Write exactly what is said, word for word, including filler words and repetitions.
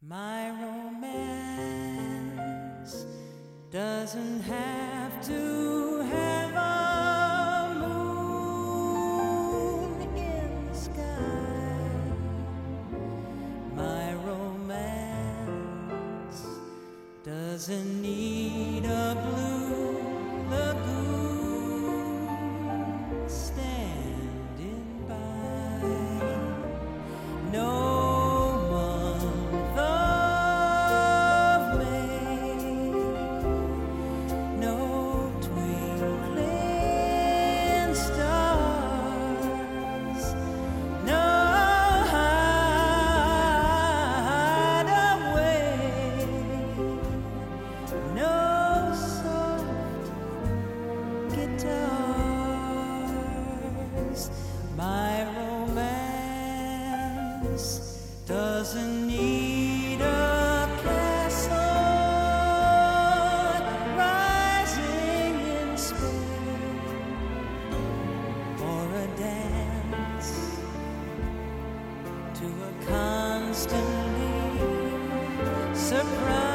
My romance doesn't have to have a moon in the sky. My romance doesn't need a blue lagoon standing by. No My romance doesn't need a castle rising in Spain or a dance to a constantly surprising